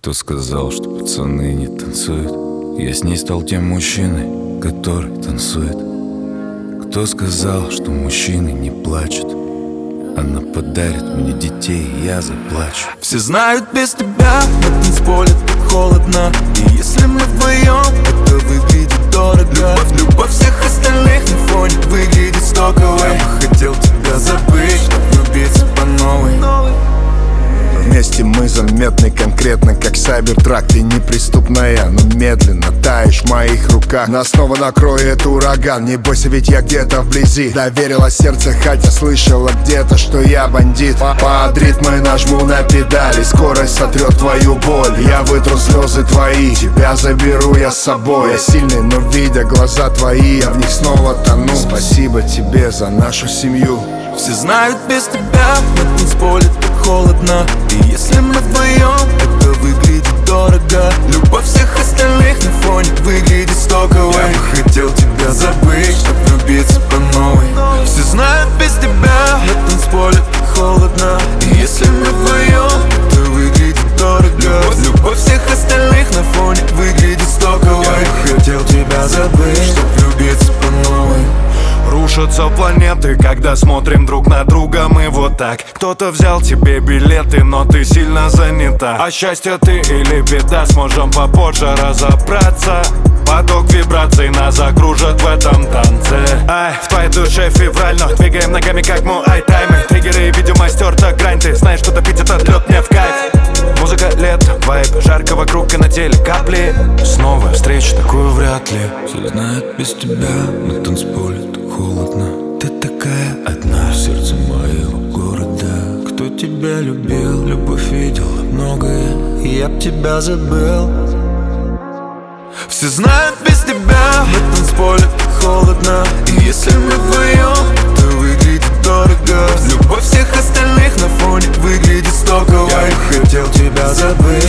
Кто сказал, что пацаны не танцуют? Я с ней стал тем мужчиной, который танцует. Кто сказал, что мужчины не плачут? Она подарит мне детей, и я заплачу. Все знают, без тебя на танцполе так холодно. И если мы вдвоем, это выглядит дорого. Любовь всех остальных на фоне выглядит стоковой. Я бы хотел тебя забыть, чтоб влюбиться по новой. Вместе мы заметны конкретно, как сайбертрак. Ты неприступная, но медленно таешь в моих руках. Нас снова накроет ураган, не бойся, ведь я где-то вблизи. Доверила сердце, хотя слышала где-то, что я бандит. Под ритмы нажму на педали, скорость сотрет твою боль. Я вытру слезы твои, тебя заберу я с собой. Я сильный, но видя глаза твои, я в них снова тону. Спасибо тебе за нашу семью. Все знают, без тебя на танцполе так холодно. И если мы вдвоем, это выглядит дорого. Любовь всех остальных на фоне выглядит стоковой. Я бы хотел тебя забыть, чтоб влюбиться по новой. Все знают, без тебя на танцполе так холодно. И если мы вдвоем, это выглядит дорого. Любовь всех остальных на фоне выглядит стоковой. Я бы хотел тебя забыть, чтоб влюбиться по новой. Рушатся планеты, когда смотрим друг на друга, мы вот так. Кто-то взял тебе билеты, но ты сильно занята. А счастье ты или беда, сможем попозже разобраться. Поток вибраций нас закружит в этом танце. Ай, в твоей душе февраль, но двигаем ногами как муай-тай. Мы триггеры, видимо, стерта грань. Ты знаешь, что топить этот лед мне в кайф. Музыка, лет, вайб, жарко вокруг и на теле капли. Снова встречу такую вряд ли. Все знают, без тебя на танцполе так холодно. Ты такая одна в сердце моего города. Кто тебя любил, любовь видела многое, и я б тебя забыл. Все знают, без тебя на танцполе так холодно. И если мы вдвоем, это выглядит дорого. Любовь всех остальных на фоне выглядит стоковой. Я бы хотел тебя забыть,